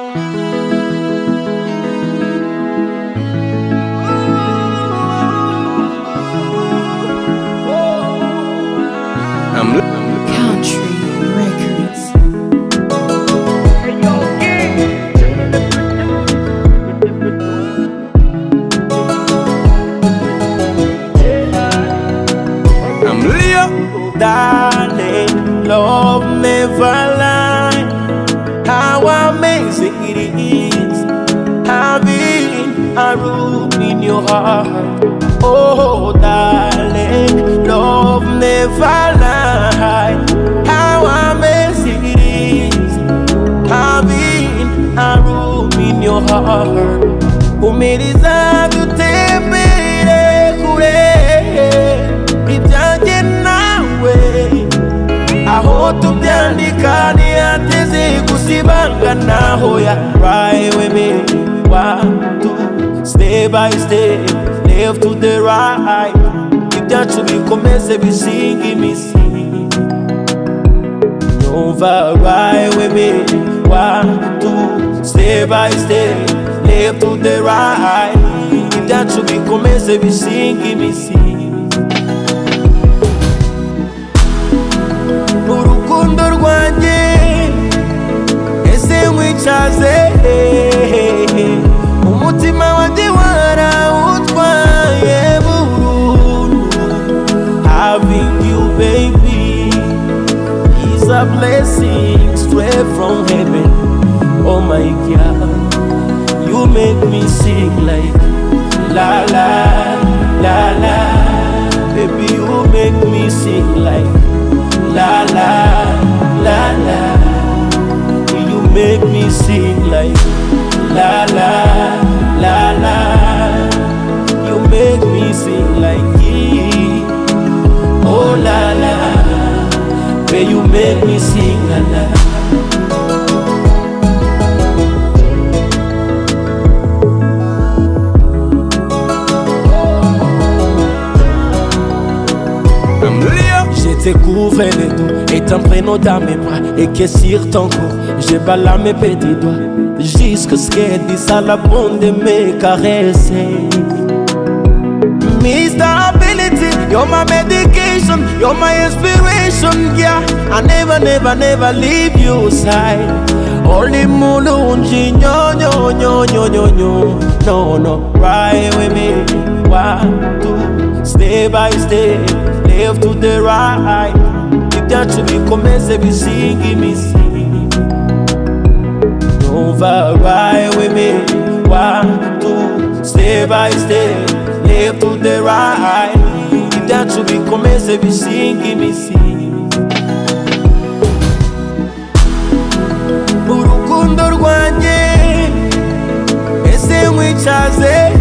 Country Records. I'm Leo, darling, love never lie. How amazing it is having a room in your heart. Oh, darling, love never lie. How amazing it is having a room in your heart. Umiriza dutembere kure ibyanjye nawe, aho tubyandika ntiyateze gusibangana. Hoya right with me, 1, 2, step by step, left to the right. Ibyacu bikomeze bisinga imizi. Yumva right with me, 1, 2, step by step, left to the right. Ibyacu bikomeze bisinga imizi. Urukundo rwanjye ese nkwicaze, umutima wanjye warawutwaye burundu. Having you baby is a blessing straight from heaven. Oh my God, you make me sing like la la la la. Baby, you make me sing like la la la la. You make me sing like la la la la. You make me sing like oh la la. Where you make me sing la la. Je couvre les dos et t'entraîne dans mes bras, et que sur ton cou je bala mes petits doigts jusqu'à ce qu'elle dise à la bonne de me caresser. Mr. Ability, you're my medication, you're my inspiration, yeah. I never, never, never leave your side. Only mulunji, no, no, no, no, no, no, no, no. Right with me, 1, 2, step by step, left to the right. Ibyacu bikomeze bisinga imizi. Yumva right with me, 1, 2, step by step, left to the right. Ibyacu bikomeze bisinga imizi. Urukundo rwanjye ese nkwicaze,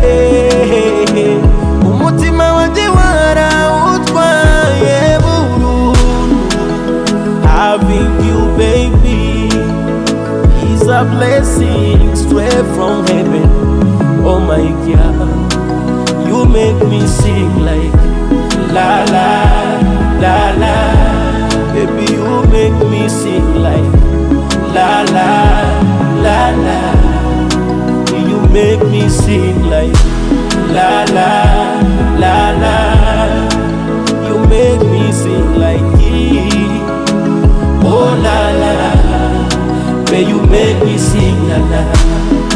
umutima wanjye warawutwaye burundu. Having you baby is a blessing straight from heaven. Oh my God, you make me sing like la la la la. Baby, you make me sing like la la la la. You make me sing like la la la la. You make me sing like oh la la. Where you make me sing la la.